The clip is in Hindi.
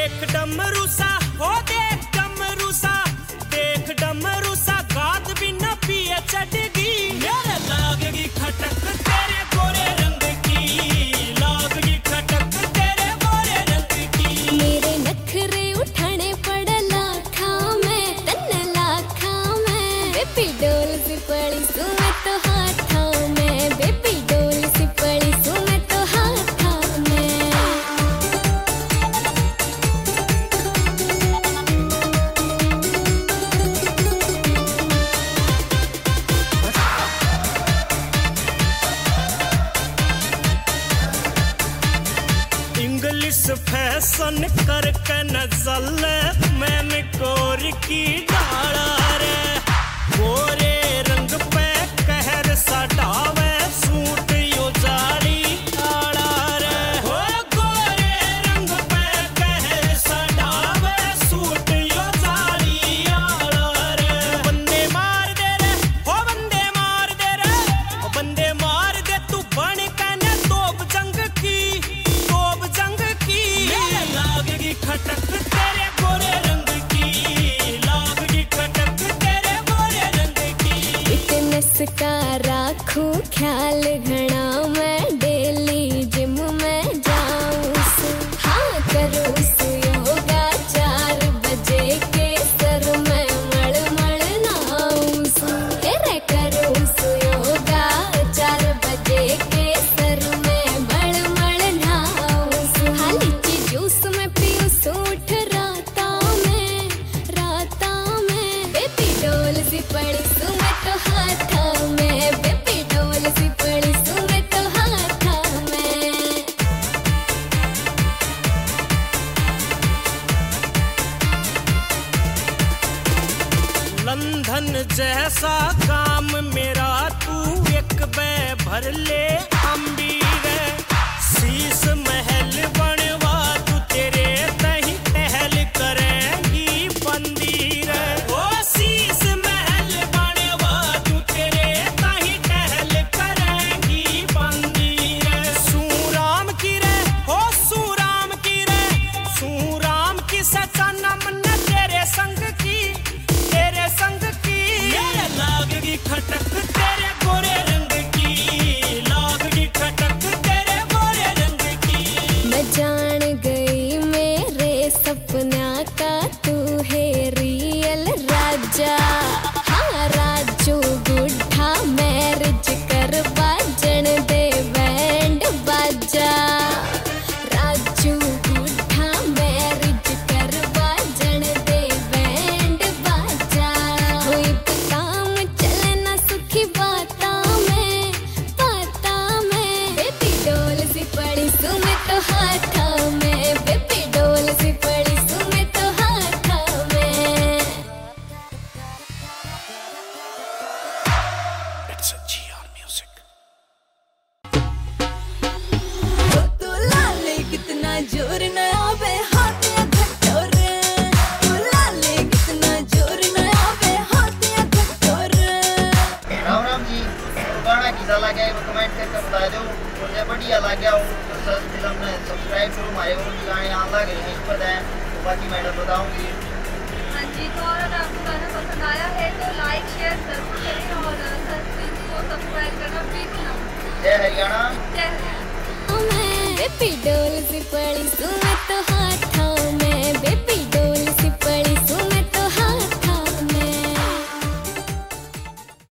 देख डमरूसा हो देख डमरूसा, देख डमरूसा गात भी न पिए चढ़गी, मेरे लागगी खटक तेरे गोरे रंग की, लागगी खटक तेरे गोरे रंग की। मेरे नखरे उठाने पड़े लाखा में, तन लाखा में, बेबी डोल सी पड़ी सू मैं तो हाथा में, बेबी डोल सी पड़ी सू मैं तो हाथा में। इंग्लिश फैशन करके नजल मैंने कोर की डाला रे, गोरे रंग पे कहर सटावे सूट यो जाली आड़ा रे, हो गोरे रंग पे कहर सटावे सूट यो जाली आड़ा रे। बंदे मार दे रे, हो बंदे मार दे रे, हो बंदे मार दे तू बन के न तोप जंग की, तोप जंग की, लागगी खटक तेरे गोरे रंग की, लागगी खटक तेरे गोरे रंग की। फिटनेस का राखूं ख्याल घना, मैं डेली जिम में जाऊं सु, हाँ करूं सु योगा 4 बजे के सर में मड़ मड़ नहाऊं सु, रे करूं सु योगा 4 बजे के सर में मड़ मड़ नहाऊं सु, हाँ लीची जूस में पीऊं सूठ राता में, राता में, बेबी डोल सी पड़ी सू मैं तो हाथा में, बेबी डोल सी पड़ी सू मैं तो हाथा में। लंदन जैसा काम मेरा तू एक बे भर ले अम्बीर, शीश महल बनवा तू तेरे तही टहल करेंगी बंदीर, ओ शीश महल बनवा तू तेरे तही टहल करेंगी बंदीर। सूराम की रे हो सूराम की रे, सूराम की सचा नमन तेरे संग की, तेरे संग की, मेरे लागगी खटक तेरे गोरे रंग की, लागगी खटक तेरे गोरे रंग की। मैं जान गई मेरे सपना का तू है रियल राजा, हाँ राजू गुड्ढा मैरिज कर बाजन दे बैंड बाजा, राजू गुड्ढा मैरिज कर बाजन दे बैंड बाजा, कोई काम चले ना सुखी बाता में, बाता में, बेबी डोल सी पड़ी सू मैं तो हाथा में, बेबी डोल सी पड़ी सू मैं तो हाथा में। It's a GR music. तो लाले कितना जोर न आवे हाथ या घटोरे, तो लाले कितना जोर न आवे हाथ या घटोरे। राम राम जी, तो गाना कैसा लगा है वो कमेंट करके बता दो, मुझे बढ़िया लगा हो तो सर्च फिल्म ने सब्सक्राइब करो, हमारे और भी गाने यहाँ लगे हैं इस पर है, तो बाकी मैडम बताऊँगी। हाँ जी, तो और अगर आपको गाना पसंद आया है तो लाइक शेयर जरूर करें और सब्सक्राइब करना प्लीज ना भूलें। जय हरियाणा। जय हरियाणा। बेबी डोल सी पड़ी सू मैं तो हाथा